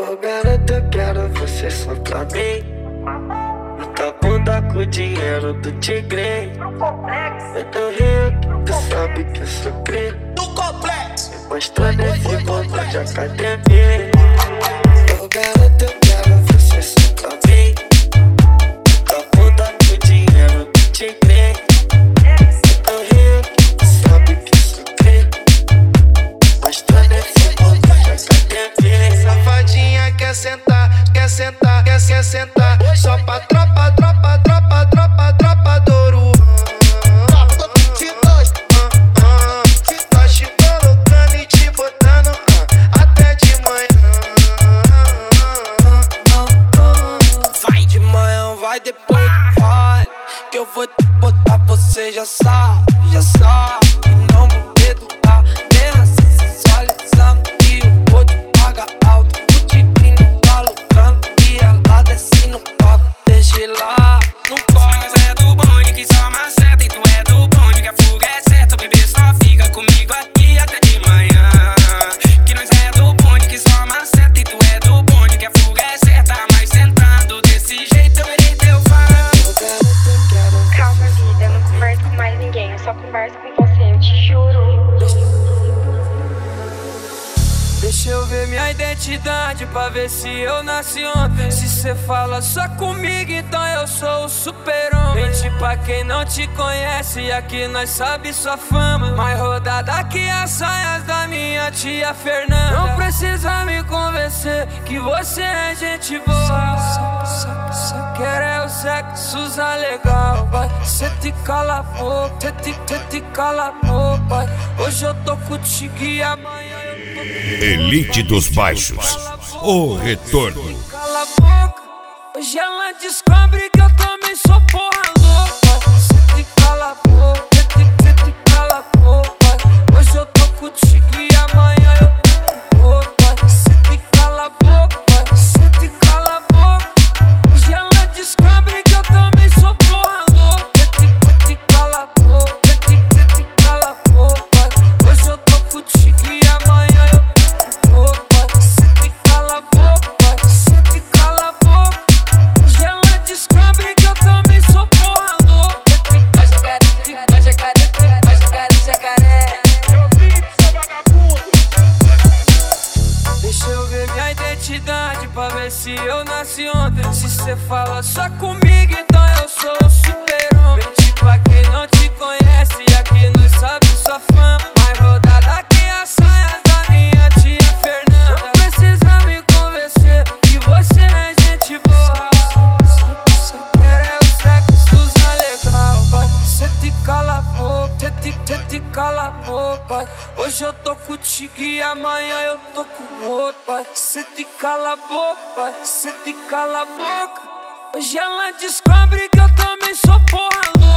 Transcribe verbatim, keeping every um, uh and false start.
Oh garota, eu quero você só pra mim. Na tua bunda com o dinheiro do tigre. Eu tô rico, tu sabe que eu sou crime. Do complexo, mostrando esse botão de academia. Oh garota, eu quero você só pra mim. Na tua bunda com o dinheiro do tigre. Eu tô rico, tu sabe que eu sou crime. Mostrando esse botão de academia. safadinha quer sentar, quer sentar, quer, quer sentar. Só pra tropa, tropa, tropa, tropa, tropa do Ouro. Nós te colocando e te botando até de manhã. Vai de manhã, vai depois, vai. Que eu vou te botar, você já sabe, já sabe. E não vou educar, mesmo assim sensualizando. E eu vou te pagar alto, o tigrinho tá lucrando. E ela desce no palco, deixa lá, no palco. Mas é do bonde que só maceta. E tu é do bonde que a fuga é certa. O bebê só fica comigo aqui até de manhã. Que nós é do bonde que só maceta. E tu é do bonde que a fuga é certa. Mas sentando desse jeito eu verei teu fã. Calma, vida, eu não converso com mais ninguém. Eu só converso com você, eu te juro. Deixa eu ver minha identidade pra ver se eu nasci ontem. Se cê fala só comigo, então eu sou o super-homem. Mente pra quem não te conhece, aqui nós sabe sua fama. Mais rodada que as saias da minha tia Fernanda. Não precisa me convencer que você é gente boa. Só, só, só quero é o sexo usar legal, vai. Cê te cala a boca, cê te, cê te cala a boca, vai. Hoje eu tô contigo e amanhã Elite dos Baixos, o retorno. Cala a boca, hoje ela descobre que eu também sou porra louca. Cê te cala a boca, cê te, cê te cala a boca. Hoje eu tô contigo e amanhã eu tô com outra. Cê te cala a boca, cê te cala a boca. Hoje ela descobre que eu também sou porra louca. Cê te, cê te cala a boca, cê te, cê te cala a boca. Hoje eu tô contigo e amanhã eu pra ver se eu nasci ontem. Se cê fala só comigo, então eu sou o super-homem. Mente pra quem não te conhece, aqui nós sabe sua fama. Mais rodada que as saias da minha tia Fernanda. Não precisa me convencer que você é gente boa. Só quero é o sexo usar legal, vai. Cê te cala a boca, cê te, cê te cala a boca, vai. Hoje eu tô contigo e amanhã eu tô com outro, vai. Cê te cala a boca, vai. Cê te cala a boca. Hoje ela descobre que eu também sou porra louca.